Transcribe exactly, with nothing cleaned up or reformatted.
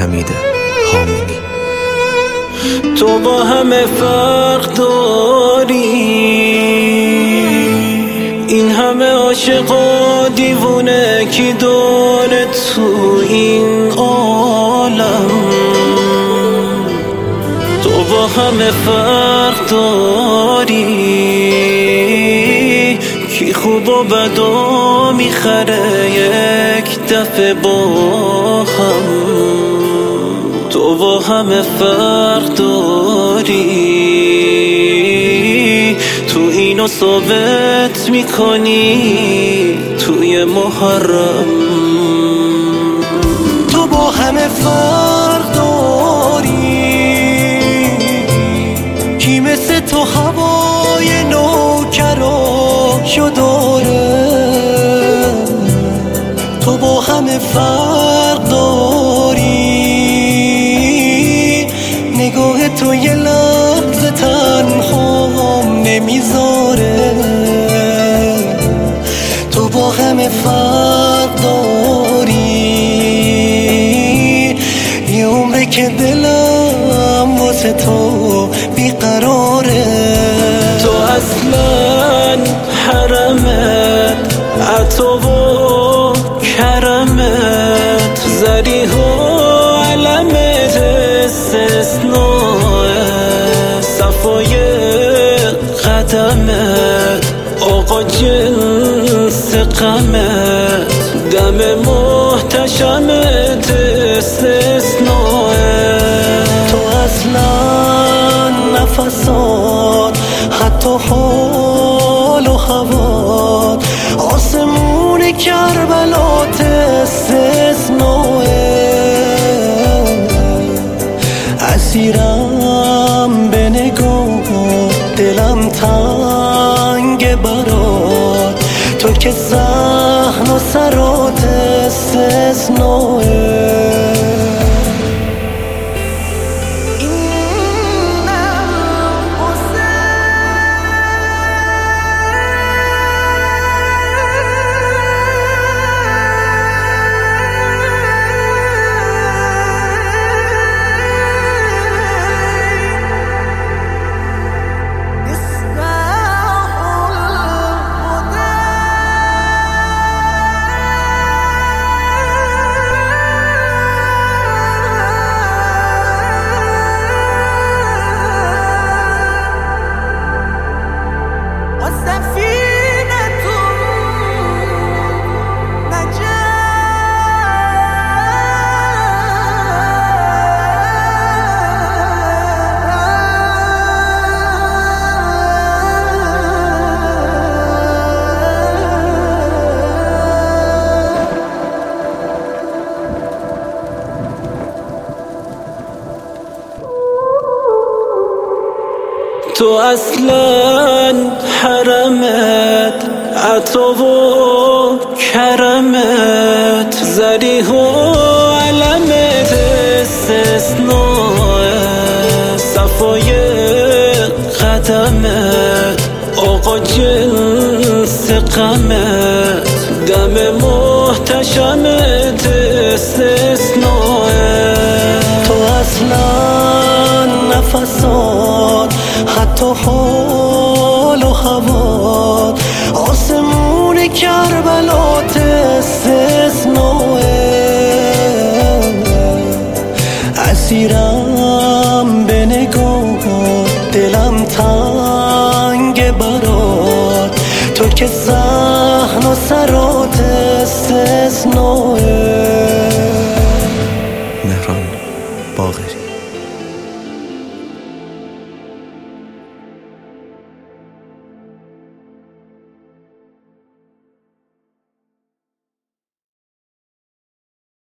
حمید هامونی. تو با همه فرق داری، این همه عاشق و دیوونه کی داره تو این عالم. تو با همه فرق داری، کی خوب و بدو میخره یک دفعه با هم. تو با همه فرق داری، تو اینو ثابت میکنی توی محرم. تو با همه فرق داری، کی مثل تو هوای نوکراشو داره. تو با همه فرق داری، نگاه تو یه لحظه تنهام نمیذاره. تو با همه فرق داری، یه عمره که دلم واسه تو بیقراره. تو اصلا حرمت عطا و کرمت، زریح و علمت استثناء، صفای قدمت آقا جنس غمت، دم محتشمت استثناء. تو اصلا نفسات، حتی حال و هوات، آسمون کربلات استثناء. اسیرم به نگاه، دلم تنگ برات، تو که صحن و سرات استثناء. تو اصلا حرمت عطا و کرمت، زریح و علمت استثناء، صفای قدمت آقا جنس غمت، دم محتشمت استثناء. تو اصلا نفسات، حتی حال و هوات، آسمون کربلات استثناء. اسیرم به نگاه، دلم تنگ برات، تو که صحن و سرات استثناء. مهران باقری.